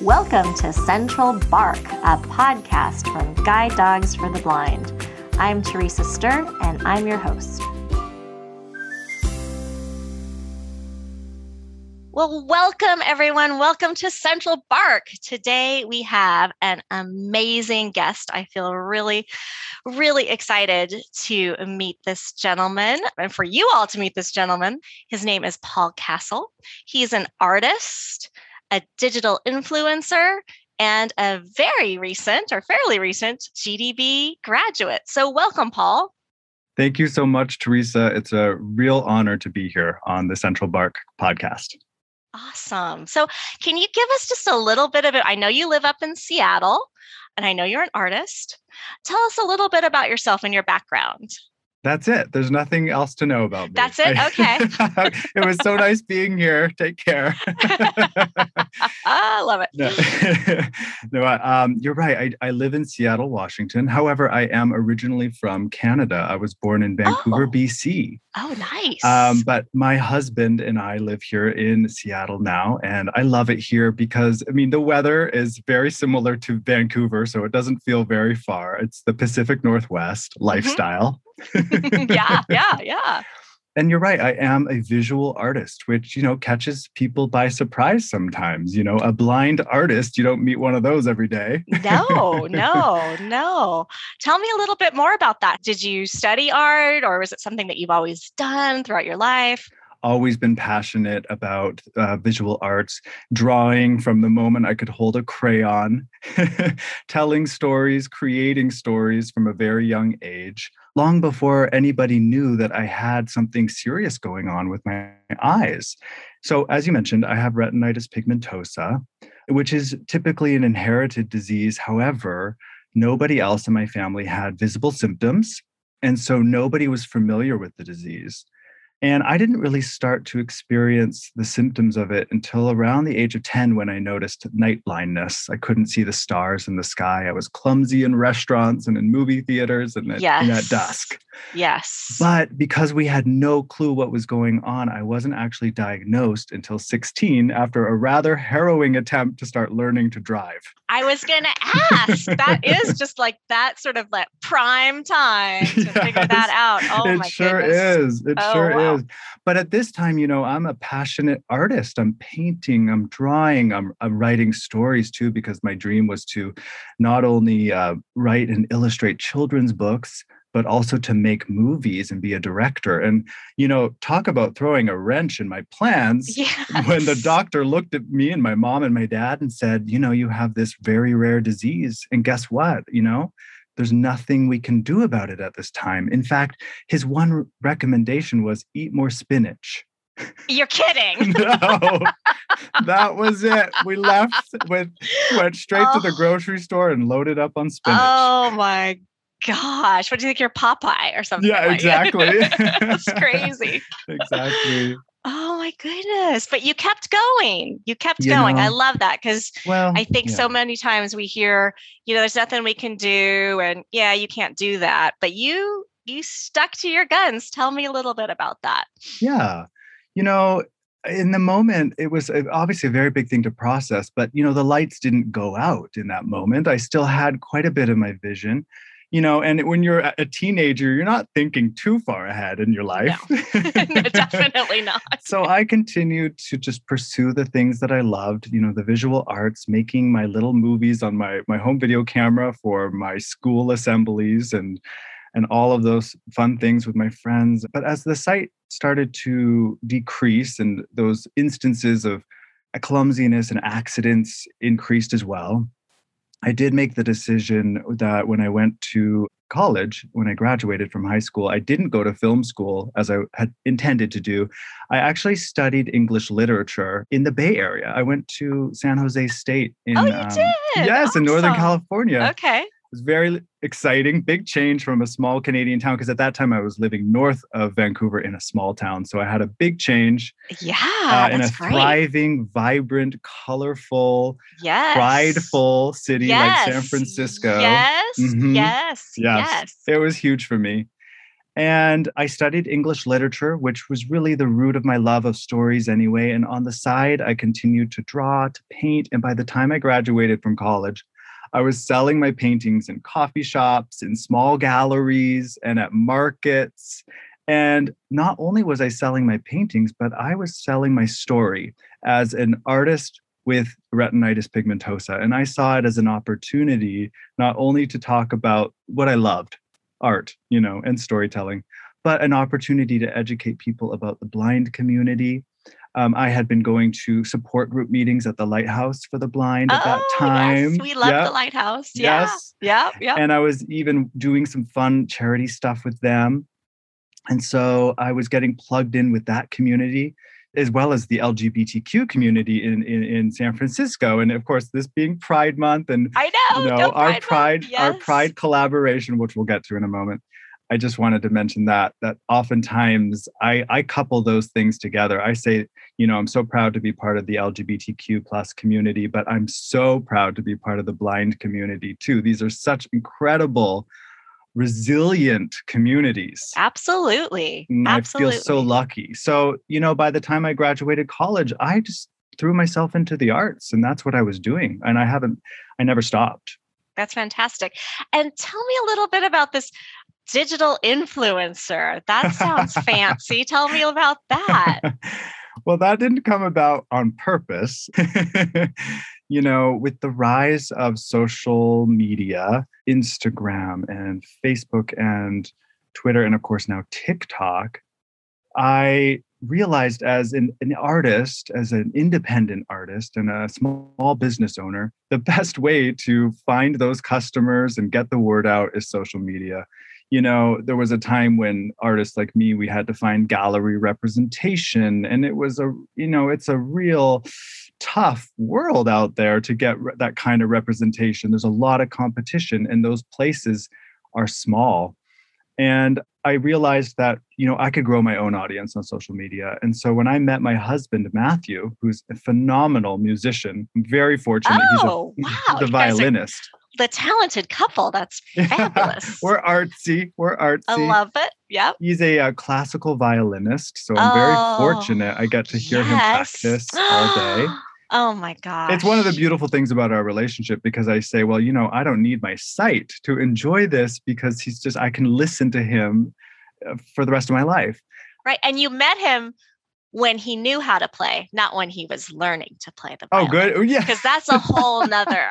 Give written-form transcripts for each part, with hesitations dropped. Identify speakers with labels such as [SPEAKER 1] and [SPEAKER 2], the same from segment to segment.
[SPEAKER 1] Welcome to Central Bark, a podcast from Guide Dogs for the Blind. I'm Teresa Stern, and I'm your host. Well, welcome everyone. Welcome to Central Bark. Today we have an amazing guest. I feel really excited to meet this gentleman and for you all to meet this gentleman. His name is Paul Castle. He's an artist, a digital influencer, and a fairly recent GDB graduate. So welcome, Paul.
[SPEAKER 2] Thank you so much, Teresa. It's a real honor to be here on the Central Bark podcast.
[SPEAKER 1] Awesome. So can you give us just a little bit of it? I know you live up in Seattle, and I know you're an artist. Tell us a little bit about yourself and your background.
[SPEAKER 2] That's it. There's nothing else to know about me.
[SPEAKER 1] That's it? Okay.
[SPEAKER 2] It was so nice being here. Take care.
[SPEAKER 1] I love it.
[SPEAKER 2] You're right. I live in Seattle, Washington. However, I am originally from Canada. I was born in Vancouver, BC.
[SPEAKER 1] Oh, nice.
[SPEAKER 2] But my husband and I live here in Seattle now, and I love it here because, the weather is very similar to Vancouver, so it doesn't feel very far. It's the Pacific Northwest lifestyle.
[SPEAKER 1] Yeah.
[SPEAKER 2] And you're right. I am a visual artist, which, catches people by surprise sometimes. A blind artist, you don't meet one of those every day.
[SPEAKER 1] No. Tell me a little bit more about that. Did you study art, or was it something that you've always done throughout your life?
[SPEAKER 2] Always been passionate about visual arts, drawing from the moment I could hold a crayon, telling stories, creating stories from a very young age, long before anybody knew that I had something serious going on with my eyes. So as you mentioned, I have retinitis pigmentosa, which is typically an inherited disease. However, nobody else in my family had visible symptoms, and so nobody was familiar with the disease. And I didn't really start to experience the symptoms of it until around the age of 10 when I noticed night blindness. I couldn't see the stars in the sky. I was clumsy in restaurants and in movie theaters and at dusk.
[SPEAKER 1] Yes.
[SPEAKER 2] But because we had no clue what was going on, I wasn't actually diagnosed until 16 after a rather harrowing attempt to start learning to drive.
[SPEAKER 1] I was going to ask. That is just like that sort of like prime time to figure that out. Oh, my goodness.
[SPEAKER 2] It sure is. But at this time, I'm a passionate artist. I'm painting, I'm drawing, I'm writing stories too, because my dream was to not only write and illustrate children's books, but also to make movies and be a director. And, talk about throwing a wrench in my plans.
[SPEAKER 1] Yes.
[SPEAKER 2] When the doctor looked at me and my mom and my dad and said, you have this very rare disease. And guess what? There's nothing we can do about it at this time. In fact, his one recommendation was eat more spinach.
[SPEAKER 1] You're kidding.
[SPEAKER 2] No, that was it. We went straight to the grocery store and loaded up on spinach.
[SPEAKER 1] Oh my gosh. What do you think, you're Popeye or something?
[SPEAKER 2] Yeah, exactly.
[SPEAKER 1] That's crazy.
[SPEAKER 2] Exactly.
[SPEAKER 1] Oh my goodness. But you kept going. I love that because I think so many times we hear, there's nothing we can do. And you can't do that. But you stuck to your guns. Tell me a little bit about that.
[SPEAKER 2] Yeah. In the moment, it was obviously a very big thing to process. But, the lights didn't go out in that moment. I still had quite a bit of my vision. And when you're a teenager, you're not thinking too far ahead in your life.
[SPEAKER 1] No, definitely not.
[SPEAKER 2] So I continued to just pursue the things that I loved, the visual arts, making my little movies on my home video camera for my school assemblies and all of those fun things with my friends. But as the sight started to decrease and those instances of clumsiness and accidents increased as well, I did make the decision that when I went to college, when I graduated from high school, I didn't go to film school as I had intended to do. I actually studied English literature in the Bay Area. I went to San Jose State in
[SPEAKER 1] you did?
[SPEAKER 2] Yes, in Northern California.
[SPEAKER 1] Okay.
[SPEAKER 2] It was very exciting, big change from a small Canadian town, because at that time I was living north of Vancouver in a small town. So I had a big change.
[SPEAKER 1] Yeah,
[SPEAKER 2] in a
[SPEAKER 1] great.
[SPEAKER 2] Thriving, vibrant, colorful, prideful city like San Francisco.
[SPEAKER 1] Yes.
[SPEAKER 2] It was huge for me. And I studied English literature, which was really the root of my love of stories anyway. And on the side, I continued to draw, to paint. And by the time I graduated from college, I was selling my paintings in coffee shops, in small galleries, and at markets. And not only was I selling my paintings, but I was selling my story as an artist with retinitis pigmentosa. And I saw it as an opportunity not only to talk about what I loved, art, and storytelling, but an opportunity to educate people about the blind community. I had been going to support group meetings at the Lighthouse for the Blind at that time.
[SPEAKER 1] Yes, we love the Lighthouse.
[SPEAKER 2] Yes.
[SPEAKER 1] Yeah.
[SPEAKER 2] And I was even doing some fun charity stuff with them. And so I was getting plugged in with that community, as well as the LGBTQ community in San Francisco. And of course, this being Pride Month and
[SPEAKER 1] I know,
[SPEAKER 2] our Pride collaboration, which we'll get to in a moment. I just wanted to mention that oftentimes I couple those things together. I say, I'm so proud to be part of the LGBTQ plus community, but I'm so proud to be part of the blind community too. These are such incredible, resilient communities.
[SPEAKER 1] Absolutely.
[SPEAKER 2] I feel so lucky. So, by the time I graduated college, I just threw myself into the arts, and that's what I was doing. And I never stopped.
[SPEAKER 1] That's fantastic. And tell me a little bit about this digital influencer. That sounds fancy. Tell me about that.
[SPEAKER 2] Well, that didn't come about on purpose. With the rise of social media, Instagram and Facebook and Twitter, and of course now TikTok, I realized as an artist, as an independent artist and a small business owner, the best way to find those customers and get the word out is social media. There was a time when artists like me, we had to find gallery representation, and it was it's a real tough world out there to get that kind of representation. There's a lot of competition, and those places are small. And I realized that, I could grow my own audience on social media. And so when I met my husband, Matthew, who's a phenomenal musician, I'm very fortunate.
[SPEAKER 1] Oh, wow.
[SPEAKER 2] He's a violinist.
[SPEAKER 1] The talented couple. That's fabulous.
[SPEAKER 2] We're artsy.
[SPEAKER 1] I love it. Yep.
[SPEAKER 2] He's a classical violinist. So I'm very fortunate. I get to hear him practice all day.
[SPEAKER 1] Oh my gosh.
[SPEAKER 2] It's one of the beautiful things about our relationship, because I say, well, I don't need my sight to enjoy this, because I can listen to him for the rest of my life.
[SPEAKER 1] Right. And you met him when he knew how to play, not when he was learning to play the violin.
[SPEAKER 2] Oh, good. Yeah.
[SPEAKER 1] Because that's a whole nother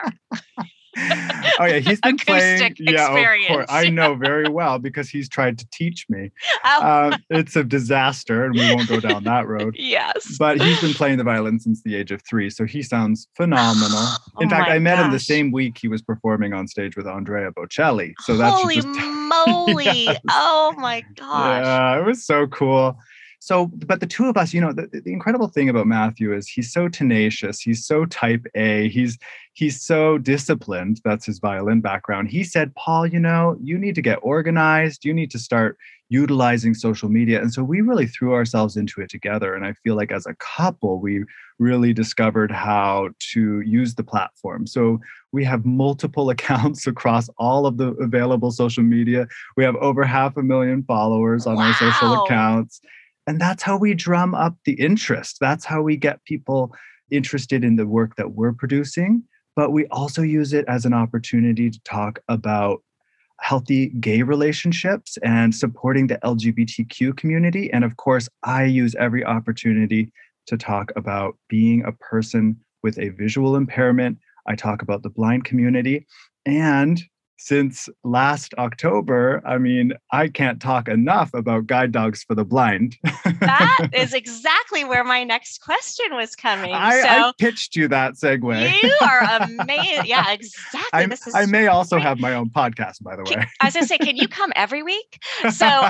[SPEAKER 2] Oh yeah, he's been playing.
[SPEAKER 1] Yeah,
[SPEAKER 2] of course. I know very well, because he's tried to teach me.
[SPEAKER 1] Oh.
[SPEAKER 2] It's a disaster, and we won't go down that road.
[SPEAKER 1] Yes.
[SPEAKER 2] But he's been playing the violin since the age of 3, so he sounds phenomenal. In fact, I met him the same week he was performing on stage with Andrea Bocelli. So that's
[SPEAKER 1] holy moly! Yes. Oh my gosh!
[SPEAKER 2] Yeah, it was so cool. So, but the two of us, the incredible thing about Matthew is he's so tenacious. He's so type A. He's so disciplined. That's his violin background. He said, Paul, you need to get organized. You need to start utilizing social media. And so we really threw ourselves into it together. And I feel like as a couple, we really discovered how to use the platform. So we have multiple accounts across all of the available social media. We have over 500,000 followers on our social accounts. And that's how we drum up the interest. That's how we get people interested in the work that we're producing. But we also use it as an opportunity to talk about healthy gay relationships and supporting the LGBTQ community. And of course, I use every opportunity to talk about being a person with a visual impairment. I talk about the blind community. And since last October, I can't talk enough about guide dogs for the blind.
[SPEAKER 1] That is exactly where my next question was coming.
[SPEAKER 2] I pitched you that segue.
[SPEAKER 1] You are amazing. Yeah, exactly.
[SPEAKER 2] I may also have my own podcast, by the way.
[SPEAKER 1] I was going to say, can you come every week? So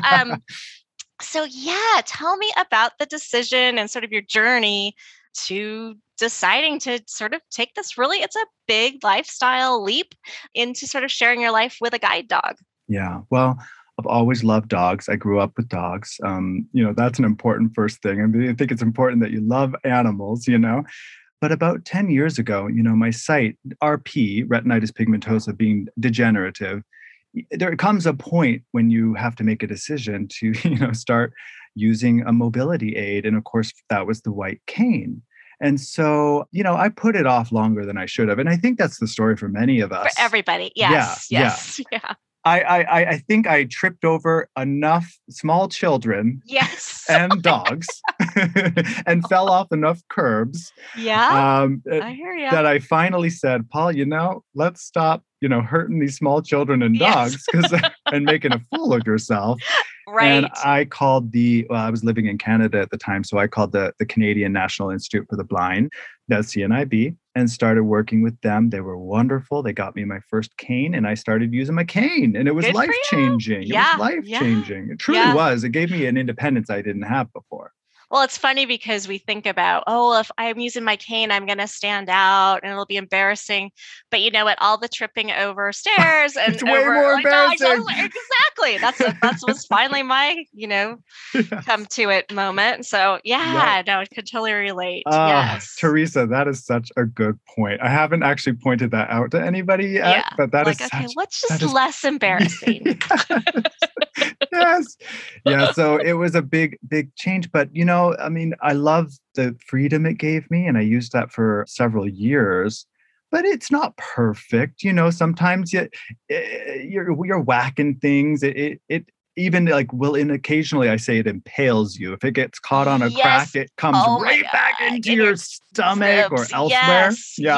[SPEAKER 1] yeah, tell me about the decision and sort of your journey to deciding to sort of take this it's a big lifestyle leap into sort of sharing your life with a guide dog.
[SPEAKER 2] Yeah. Well, I've always loved dogs. I grew up with dogs. That's an important first thing. I think it's important that you love animals, But about 10 years ago, my sight, RP, retinitis pigmentosa, being degenerative, there comes a point when you have to make a decision to, start using a mobility aid. And of course, that was the white cane. And so, I put it off longer than I should have. And I think that's the story for many of
[SPEAKER 1] For
[SPEAKER 2] us.
[SPEAKER 1] everybody.
[SPEAKER 2] Yeah,
[SPEAKER 1] Yes.
[SPEAKER 2] yeah.
[SPEAKER 1] Yes. Yeah.
[SPEAKER 2] I think I tripped over enough small children
[SPEAKER 1] Yes.
[SPEAKER 2] and dogs and fell off enough curbs
[SPEAKER 1] Yeah. I hear you.
[SPEAKER 2] that I finally said, Paul, let's stop, hurting these small children and
[SPEAKER 1] Yes.
[SPEAKER 2] dogs and making a fool of yourself.
[SPEAKER 1] Right.
[SPEAKER 2] And I called I was living in Canada at the time. So I called the Canadian National Institute for the Blind, the CNIB, and started working with them. They were wonderful. They got me my first cane and I started using my cane and it was
[SPEAKER 1] Good for you.
[SPEAKER 2] life-changing.
[SPEAKER 1] Yeah.
[SPEAKER 2] It was life-changing. It truly was. It gave me an independence I didn't have before.
[SPEAKER 1] Well, it's funny because we think about, if I'm using my cane, I'm going to stand out and it'll be embarrassing. But you know what? All the tripping over stairs and
[SPEAKER 2] it's way more embarrassing.
[SPEAKER 1] Exactly. That's was finally my, come to it moment. So no, I could totally relate. Yes.
[SPEAKER 2] Teresa, that is such a good point. I haven't actually pointed that out to anybody yet, but that is
[SPEAKER 1] okay, what's just less embarrassing?
[SPEAKER 2] Yes. Yeah. So it was a big, big change. But, I love the freedom it gave me. And I used that for several years. But it's not perfect. Sometimes you're whacking things. It even occasionally I say it impales you. If it gets caught on a crack, it comes right back into your stomach or elsewhere.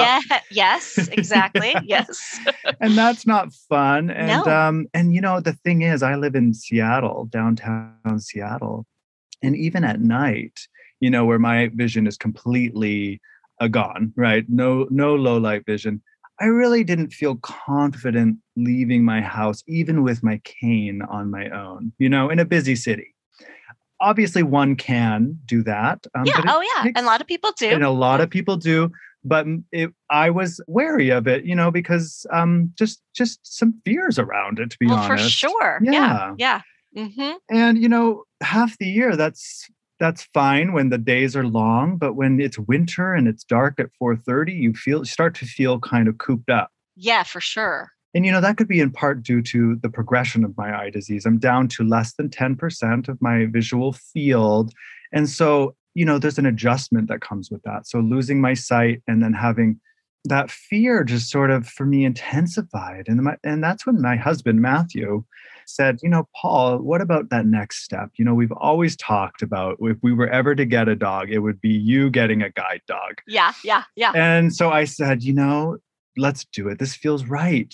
[SPEAKER 1] Yes, exactly. Yes.
[SPEAKER 2] And that's not fun. And
[SPEAKER 1] no.
[SPEAKER 2] The thing is, I live in Seattle, downtown Seattle. And even at night, where my vision is completely gone, right? No low light vision. I really didn't feel confident leaving my house, even with my cane on my own, in a busy city. Obviously, one can do that.
[SPEAKER 1] And a lot of people do.
[SPEAKER 2] And a lot of people do. But I was wary of it, because just some fears around it, to be honest.
[SPEAKER 1] For sure. Yeah.
[SPEAKER 2] Mm-hmm. And, half the year, that's fine when the days are long, but when it's winter and it's dark at 4:30, you start to feel kind of cooped up.
[SPEAKER 1] Yeah, for sure.
[SPEAKER 2] And, that could be in part due to the progression of my eye disease. I'm down to less than 10% of my visual field. And so, there's an adjustment that comes with that. So losing my sight and then having that fear just sort of, for me, intensified. And that's when my husband, Matthew, said, Paul, what about that next step? We've always talked about if we were ever to get a dog, it would be you getting a guide dog.
[SPEAKER 1] Yeah.
[SPEAKER 2] And so I said, let's do it. This feels right.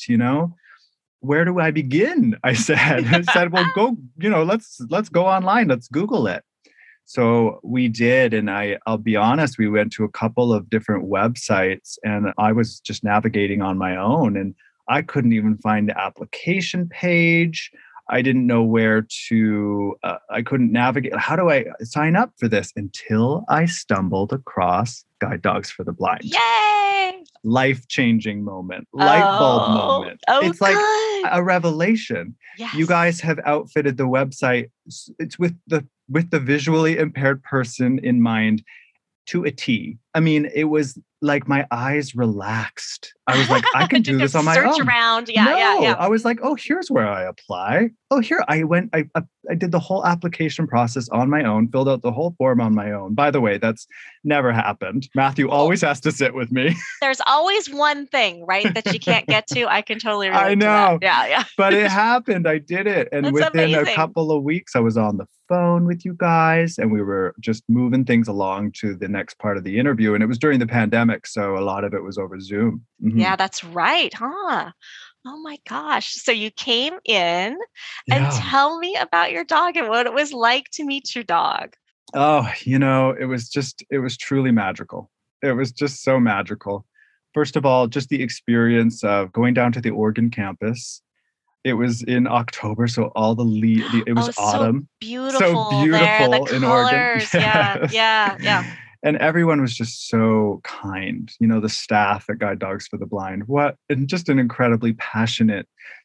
[SPEAKER 2] Where do I begin? I said, well, go, let's go online. Let's Google it. So we did. And I'll be honest, we went to a couple of different websites and I was just navigating on my own and I couldn't even find the application page. I didn't know where to, I couldn't navigate. How do I sign up for this? Until I stumbled across Guide Dogs for the Blind.
[SPEAKER 1] Yay!
[SPEAKER 2] Life-changing moment, light bulb moment. It's like a revelation.
[SPEAKER 1] Yes.
[SPEAKER 2] You guys have outfitted the website. It's with the visually impaired person in mind to a T. I mean, it was like my eyes relaxed. I was like, I can do this on my own.
[SPEAKER 1] Search around. Yeah.
[SPEAKER 2] I was like, here's where I apply. Here I went. I did the whole application process on my own, filled out the whole form on my own. By the way, that's never happened. Matthew always has to sit with me.
[SPEAKER 1] There's always one thing, right, that you can't get to. I can totally relate
[SPEAKER 2] I know.
[SPEAKER 1] to that. Yeah.
[SPEAKER 2] But it happened. I did it. And within a couple of weeks, I was on the phone with you guys and we were just moving things along to the next part of the interview. And it was during the pandemic. So a lot of it was over Zoom. Mm-hmm.
[SPEAKER 1] Yeah, that's right. Huh? Oh my gosh. So you came in and tell me about your dog and what it was like to meet your dog.
[SPEAKER 2] Oh, it was truly magical. It was just so magical. First of all, just the experience of going down to the Oregon campus. It was in October, so all it was autumn.
[SPEAKER 1] So beautiful
[SPEAKER 2] there, the
[SPEAKER 1] in
[SPEAKER 2] colors.
[SPEAKER 1] Oregon. Yeah.
[SPEAKER 2] And everyone was just so kind. The staff at Guide Dogs for the Blind. And just an incredibly passionate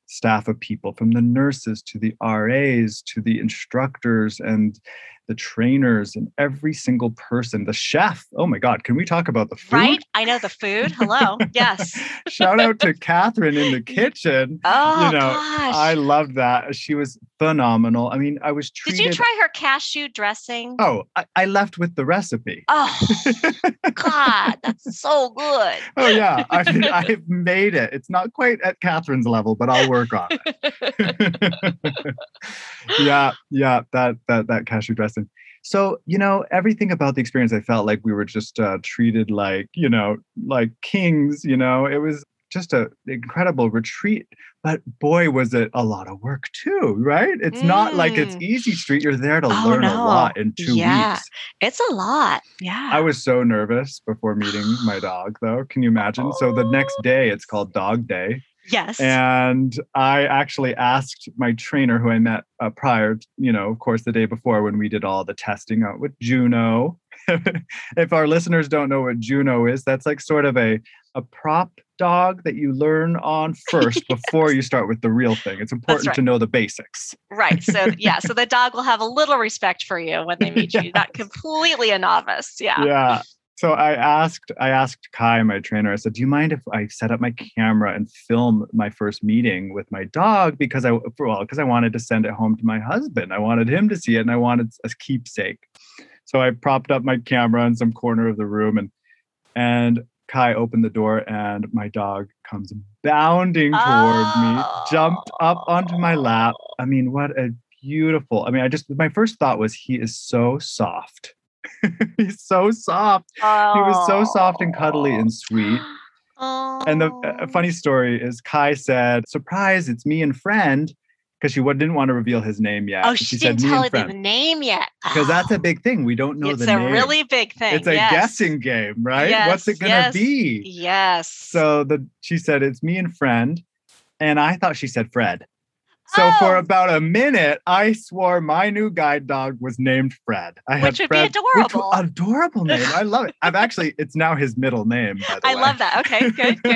[SPEAKER 2] staff of people, from the nurses to the RAs to the instructors and the trainers and every single person, the chef. Oh my God, can we talk about the food?
[SPEAKER 1] Right? I know the food. Hello. Yes.
[SPEAKER 2] Shout out to Catherine in the kitchen.
[SPEAKER 1] Oh, gosh.
[SPEAKER 2] I loved that. She was phenomenal. I mean, I was treated.
[SPEAKER 1] Did you try her cashew dressing?
[SPEAKER 2] Oh, I left with the recipe.
[SPEAKER 1] Oh, God, that's so good.
[SPEAKER 2] Oh yeah, I've made it. It's not quite at Catherine's level, but I'll work on it. Yeah, that cashew dressing. So, everything about the experience, I felt like we were just treated like, like kings. It was just an incredible retreat. But boy, was it a lot of work too, right? It's not like it's easy street. You're there to learn a lot in 2 weeks.
[SPEAKER 1] It's a lot. Yeah.
[SPEAKER 2] I was so nervous before meeting my dog, though. Can you imagine? So the next day, it's called Dog Day.
[SPEAKER 1] Yes.
[SPEAKER 2] And I actually asked my trainer, who I met prior, of course, the day before when we did all the testing out with Juno. If our listeners don't know what Juno is, that's like sort of a prop dog that you learn on first before you start with the real thing. It's important to know the basics.
[SPEAKER 1] Right. So so the dog will have a little respect for you when they meet you, not completely a novice. Yeah.
[SPEAKER 2] Yeah. So I asked Kai, my trainer, I said, do you mind if I set up my camera and film my first meeting with my dog? Because I wanted to send it home to my husband. I wanted him to see it and I wanted a keepsake. So I propped up my camera in some corner of the room and Kai opened the door and my dog comes bounding toward me, jumped up onto my lap. I mean, what a beautiful, my first thought was he is so soft. He's so soft. He was so soft and cuddly and sweet. And the funny story is Kai said, surprise, it's me and friend, because she didn't want to reveal his name yet.
[SPEAKER 1] Oh, she didn't tell him the name yet.
[SPEAKER 2] Because that's a big thing. We don't know the name.
[SPEAKER 1] It's a really big thing.
[SPEAKER 2] It's a guessing game, right?
[SPEAKER 1] Yes,
[SPEAKER 2] what's it going to be?
[SPEAKER 1] Yes.
[SPEAKER 2] So she said, it's me and friend. And I thought she said Fred. So for about a minute, I swore my new guide dog was named Fred.
[SPEAKER 1] Which would be adorable.
[SPEAKER 2] Adorable name. I love it. It's now his middle name, by the way.
[SPEAKER 1] I love that. Okay,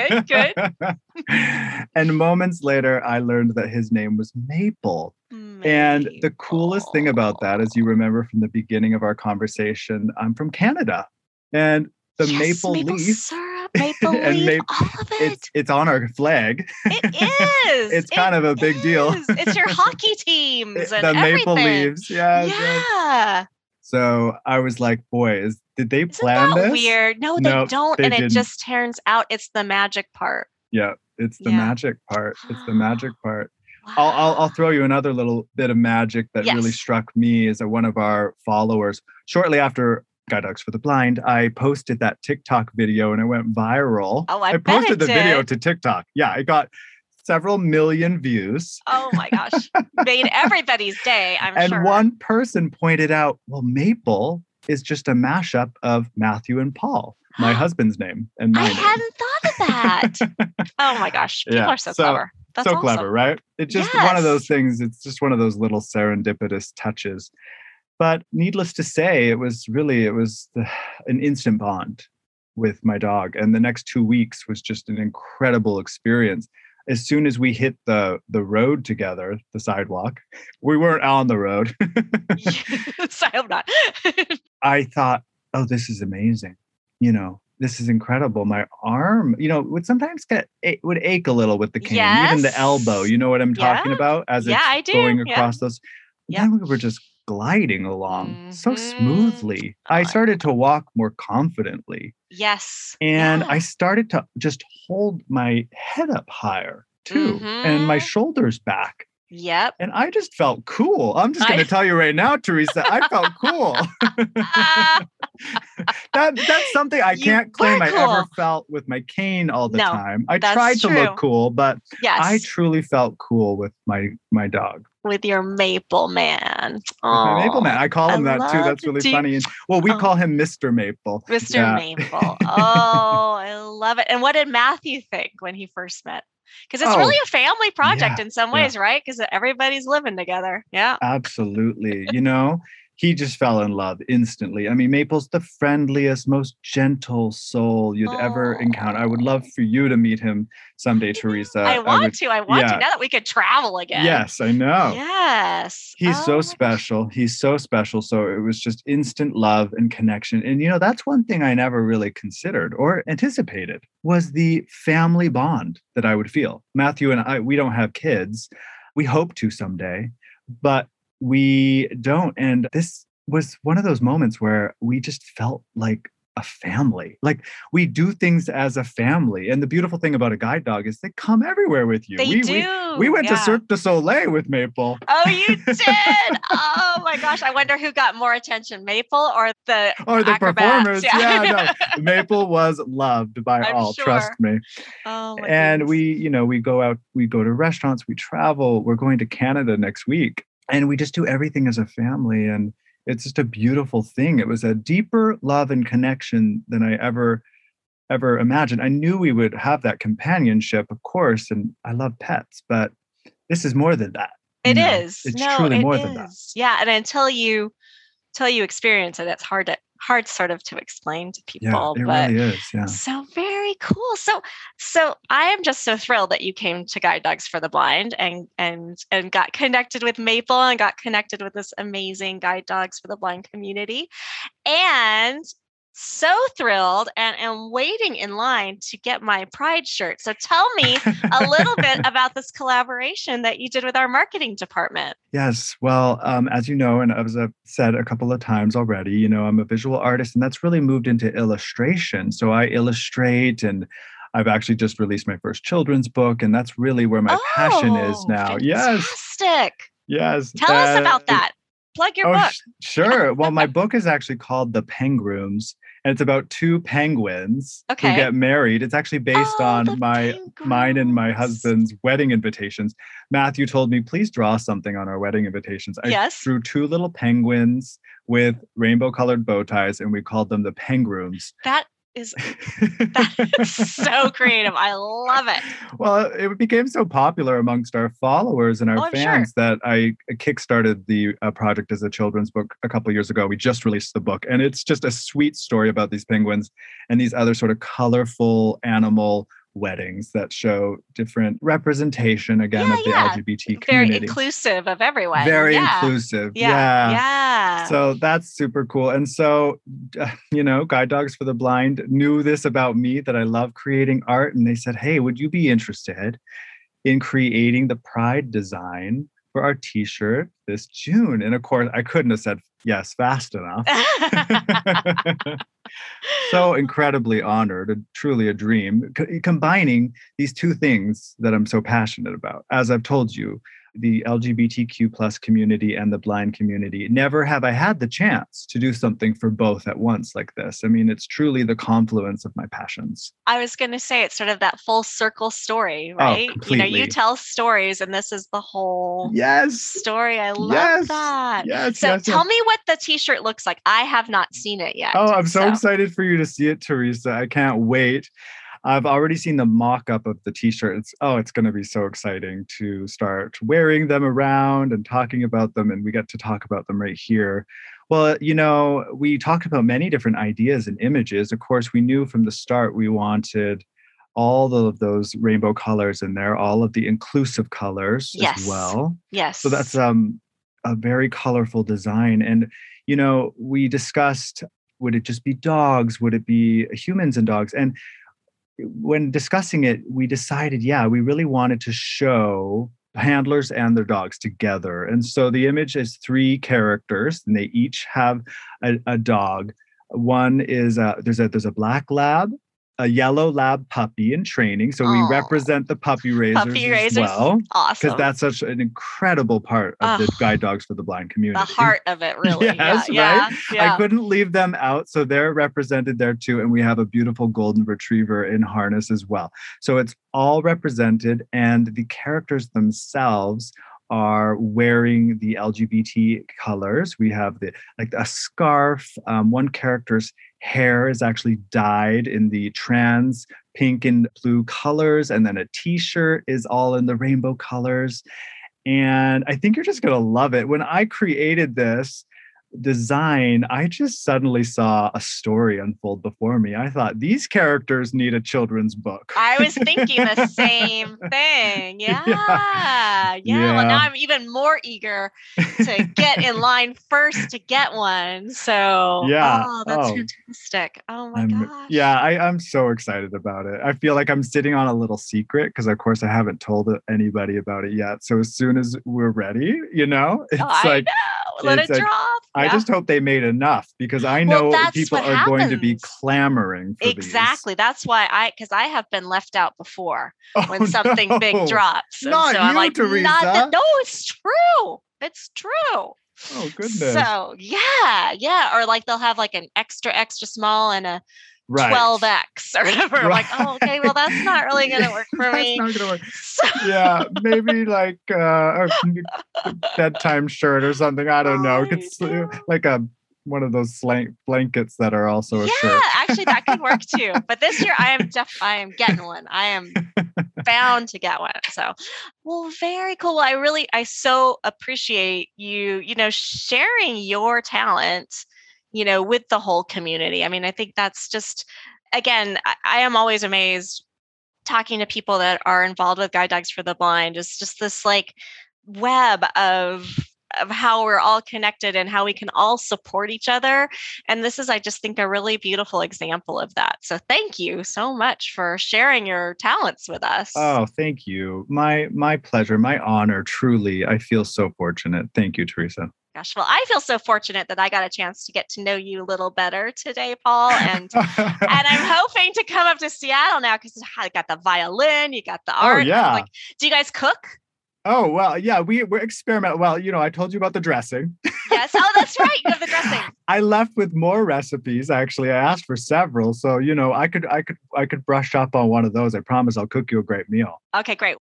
[SPEAKER 1] good.
[SPEAKER 2] And moments later, I learned that his name was Maple. And the coolest thing about that, as you remember from the beginning of our conversation, I'm from Canada. And the maple leaf.
[SPEAKER 1] Syrup, maple leaf, all of it.
[SPEAKER 2] It's on our flag.
[SPEAKER 1] It is.
[SPEAKER 2] It's kind of a big deal.
[SPEAKER 1] It's your hockey teams and
[SPEAKER 2] the
[SPEAKER 1] everything.
[SPEAKER 2] maple leaves. Yeah.
[SPEAKER 1] Yeah.
[SPEAKER 2] So I was like, boy, did they plan this?
[SPEAKER 1] Weird. No, they don't. And it just turns out it's the magic part.
[SPEAKER 2] Yeah, it's the magic part. It's the magic part. Wow. I'll throw you another little bit of magic that really struck me as one of our followers. Shortly after Guide Dogs for the Blind, I posted that TikTok video and it went viral.
[SPEAKER 1] Oh, I
[SPEAKER 2] posted the video to TikTok. Yeah, it got several million views.
[SPEAKER 1] Oh my gosh. Made everybody's day, I'm sure.
[SPEAKER 2] And one person pointed out, well, Maple is just a mashup of Matthew and Paul, my husband's name and my name.
[SPEAKER 1] I hadn't thought of that. Oh my gosh. People are so clever. That's
[SPEAKER 2] so
[SPEAKER 1] awesome.
[SPEAKER 2] clever, right? It's just one of those things. It's just one of those little serendipitous touches. But needless to say, it was an instant bond with my dog. And the next 2 weeks was just an incredible experience. As soon as we hit the road together, the sidewalk, we weren't on the road.
[SPEAKER 1] I hope not.
[SPEAKER 2] I thought, oh, this is amazing. This is incredible. My arm, would sometimes would ache a little with the cane, even the elbow. You know what I'm talking about? As it's going across those. Yeah. Then we were just gliding along so smoothly. I started to walk more confidently.
[SPEAKER 1] Yes.
[SPEAKER 2] And I started to just hold my head up higher too, and my shoulders back.
[SPEAKER 1] Yep.
[SPEAKER 2] And I just felt cool. I'm just going to tell you right now, Teresa, I felt cool. That's something I can't claim I ever felt with my cane all the time. I tried to look cool, but I truly felt cool with my dog.
[SPEAKER 1] With your Maple Man.
[SPEAKER 2] My Maple Man. I call him that too. That's really funny. And, we call him Mr. Maple.
[SPEAKER 1] Mr. Maple. Oh, I love it. And what did Matthew think when he first met? Because it's really a family project in some ways, right? Because everybody's living together. Yeah.
[SPEAKER 2] Absolutely. he just fell in love instantly. I mean, Maple's the friendliest, most gentle soul you'd ever encounter. I would
[SPEAKER 1] Oh,
[SPEAKER 2] love for you to meet him someday,
[SPEAKER 1] I
[SPEAKER 2] Teresa. I
[SPEAKER 1] want
[SPEAKER 2] would,
[SPEAKER 1] to. I want to.
[SPEAKER 2] yeah,
[SPEAKER 1] Now that we could travel again.
[SPEAKER 2] yes, I know.
[SPEAKER 1] Yes.
[SPEAKER 2] He's so
[SPEAKER 1] Oh my gosh.
[SPEAKER 2] special. He's so special. So it was just instant love and connection. And that's one thing I never really considered or anticipated was the family bond that I would feel. Matthew and I, we don't have kids. We hope to someday, but we don't. And this was one of those moments where we just felt like a family. Like we do things as a family. And the beautiful thing about a guide dog is they come everywhere with you.
[SPEAKER 1] They
[SPEAKER 2] We
[SPEAKER 1] do.
[SPEAKER 2] went to
[SPEAKER 1] Yeah.
[SPEAKER 2] Cirque du Soleil with Maple.
[SPEAKER 1] Oh, you did. Oh my gosh. I wonder who got more attention, Maple or the
[SPEAKER 2] Or the
[SPEAKER 1] acrobats.
[SPEAKER 2] performers.
[SPEAKER 1] Yeah.
[SPEAKER 2] Yeah, no. Maple was loved by
[SPEAKER 1] I'm
[SPEAKER 2] all, trust
[SPEAKER 1] sure.
[SPEAKER 2] me.
[SPEAKER 1] Oh my
[SPEAKER 2] And
[SPEAKER 1] goodness.
[SPEAKER 2] we go out, we go to restaurants, we travel. We're going to Canada next week. And we just do everything as a family. And it's just a beautiful thing. It was a deeper love and connection than I ever imagined. I knew we would have that companionship, of course, and I love pets, but this is more than that.
[SPEAKER 1] It is.
[SPEAKER 2] It's
[SPEAKER 1] No,
[SPEAKER 2] truly
[SPEAKER 1] it
[SPEAKER 2] more than that.
[SPEAKER 1] is. Yeah. And until you experience it, it's hard sort of to explain to
[SPEAKER 2] Yeah,
[SPEAKER 1] people.
[SPEAKER 2] it
[SPEAKER 1] But
[SPEAKER 2] really is. Yeah.
[SPEAKER 1] so very cool. So I am just so thrilled that you came to Guide Dogs for the Blind and got connected with Maple and got connected with this amazing Guide Dogs for the Blind community. And so thrilled and am waiting in line to get my Pride shirt. So tell me a little bit about this collaboration that you did with our marketing department.
[SPEAKER 2] Yes. Well, as you know, and as I've said a couple of times already, I'm a visual artist, and that's really moved into illustration. So I illustrate, and I've actually just released my first children's book, and that's really where my passion is now. Yes.
[SPEAKER 1] Fantastic.
[SPEAKER 2] Yes.
[SPEAKER 1] Tell us about that. Plug your book.
[SPEAKER 2] Sure. Well, my book is actually called The Pengrooms, and it's about two penguins who
[SPEAKER 1] Okay.
[SPEAKER 2] get married. It's actually based
[SPEAKER 1] Oh,
[SPEAKER 2] on
[SPEAKER 1] the
[SPEAKER 2] mine and my
[SPEAKER 1] penguins.
[SPEAKER 2] husband's wedding invitations. Matthew told me, please draw something on our wedding invitations. I
[SPEAKER 1] Yes.
[SPEAKER 2] drew two little penguins with rainbow colored bow ties, and we called them the Pengrooms.
[SPEAKER 1] That is so creative. I love it.
[SPEAKER 2] Well, it became so popular amongst our followers and our
[SPEAKER 1] Oh, I'm
[SPEAKER 2] fans
[SPEAKER 1] sure.
[SPEAKER 2] that I kickstarted the project as a children's book a couple of years ago. We just released the book, and it's just a sweet story about these penguins and these other sort of colorful animal weddings that show different representation again of the LGBT
[SPEAKER 1] Very
[SPEAKER 2] community.
[SPEAKER 1] inclusive of everyone.
[SPEAKER 2] Very
[SPEAKER 1] Yeah.
[SPEAKER 2] inclusive.
[SPEAKER 1] Yeah. Yeah.
[SPEAKER 2] So that's super cool. And so, Guide Dogs for the Blind knew this about me, that I love creating art. And they said, hey, would you be interested in creating the Pride design for our t-shirt this June? And of course, I couldn't have said yes fast enough. So incredibly honored, and truly a dream, combining these two things that I'm so passionate about. As I've told you, the LGBTQ plus community and the blind community. Never have I had the chance to do something for both at once like this. I mean, it's truly the confluence of my passions.
[SPEAKER 1] I was going to say it's sort of that full circle story, right?
[SPEAKER 2] Completely.
[SPEAKER 1] You tell stories and this is the whole story. I love that.
[SPEAKER 2] Yes.
[SPEAKER 1] So tell me what the t-shirt looks like. I have not seen it yet.
[SPEAKER 2] Oh, I'm so excited for you to see it, Teresa. I can't wait. I've already seen the mock-up of the t-shirt. It's going to be so exciting to start wearing them around and talking about them. And we get to talk about them right here. Well, we talked about many different ideas and images. Of course, we knew from the start we wanted all of those rainbow colors in there, all of the inclusive colors as well.
[SPEAKER 1] Yes.
[SPEAKER 2] So that's a very colorful design. And, we discussed, would it just be dogs? Would it be humans and dogs? And when discussing it, we decided, we really wanted to show handlers and their dogs together. And so the image is 3 characters, and they each have a dog. One is there's a black lab, a yellow lab puppy in training. So we represent the puppy raisers as well.
[SPEAKER 1] Awesome.
[SPEAKER 2] Because that's such an incredible part of the Guide Dogs for the Blind community.
[SPEAKER 1] The heart of it, really.
[SPEAKER 2] Yes,
[SPEAKER 1] yeah,
[SPEAKER 2] right?
[SPEAKER 1] Yeah.
[SPEAKER 2] I couldn't leave them out. So they're represented there too. And we have a beautiful golden retriever in harness as well. So it's all represented, and the characters themselves are wearing the LGBT colors. We have a scarf. One character's hair is actually dyed in the trans pink and blue colors, and then a t-shirt is all in the rainbow colors. And I think you're just going to love it. When I created this, design, I just suddenly saw a story unfold before me. I thought these characters need a children's book.
[SPEAKER 1] I was thinking the same thing. Yeah. Well, now
[SPEAKER 2] Yeah.
[SPEAKER 1] I'm even more eager to get in line first to get one. So,
[SPEAKER 2] Yeah.
[SPEAKER 1] that's fantastic. Oh my gosh.
[SPEAKER 2] Yeah, I'm so excited about it. I feel like I'm sitting on a little secret because, of course, I haven't told anybody about it yet. So as soon as we're ready, it's
[SPEAKER 1] I know. Let it drop.
[SPEAKER 2] I just hope they made enough because I know people are going to be clamoring for
[SPEAKER 1] exactly.
[SPEAKER 2] these.
[SPEAKER 1] That's why because I have been left out before when something
[SPEAKER 2] no.
[SPEAKER 1] big drops. And
[SPEAKER 2] Not
[SPEAKER 1] so
[SPEAKER 2] you,
[SPEAKER 1] I'm like,
[SPEAKER 2] Teresa.
[SPEAKER 1] No, it's true. It's true.
[SPEAKER 2] Oh, goodness.
[SPEAKER 1] So yeah. Or like they'll have like an extra small and a 12X or whatever. Right. Like, oh, okay, well, that's not really going to work for me.
[SPEAKER 2] That's not going to work. Yeah, maybe like a bedtime shirt or something. I don't know. It's like one of those blankets that are also a shirt.
[SPEAKER 1] Yeah, actually, that could work too. But this year, I am getting one. I am bound to get one. So, well, very cool. I so appreciate you, sharing your talent, with the whole community. I mean, I think that's just, again, I am always amazed talking to people that are involved with Guide Dogs for the Blind. It's just this like web of how we're all connected and how we can all support each other. And this is, I just think, a really beautiful example of that. So thank you so much for sharing your talents with us.
[SPEAKER 2] Oh, thank you. My pleasure, my honor, truly. I feel so fortunate. Thank you, Teresa.
[SPEAKER 1] Gosh, well, I feel so fortunate that I got a chance to get to know you a little better today, Paul. And I'm hoping to come up to Seattle now because I got the violin, you got the art.
[SPEAKER 2] Oh, yeah.
[SPEAKER 1] Like, do you guys cook?
[SPEAKER 2] Oh, well, yeah, we're experimenting. Well, I told you about the dressing.
[SPEAKER 1] Yes. Oh, that's right. You have the dressing.
[SPEAKER 2] I left with more recipes. Actually, I asked for several. So, I could brush up on one of those. I promise I'll cook you a great meal.
[SPEAKER 1] Okay, great.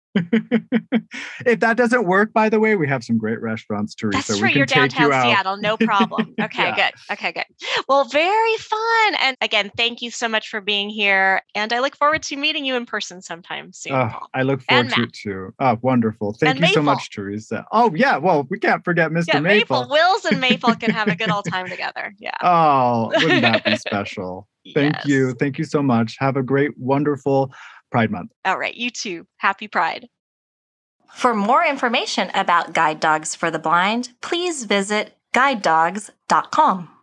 [SPEAKER 2] If that doesn't work, by the way, we have some great restaurants, Teresa.
[SPEAKER 1] That's true. You're downtown Seattle. No problem. Okay, good. Okay, good. Well, very fun. And again, thank you so much for being here. And I look forward to meeting you in person sometime soon.
[SPEAKER 2] I look forward to it too. Oh, wonderful. Thank you so much, Teresa. Oh, yeah. Well, we can't forget Mr. Maple.
[SPEAKER 1] Wills and Maple can have a good old time together. Yeah.
[SPEAKER 2] Oh, wouldn't that be special? Thank
[SPEAKER 1] Yes.
[SPEAKER 2] you. Thank you so much. Have a great, wonderful Pride Month.
[SPEAKER 1] All right. You too. Happy Pride.
[SPEAKER 3] For more information about Guide Dogs for the Blind, please visit guidedogs.com.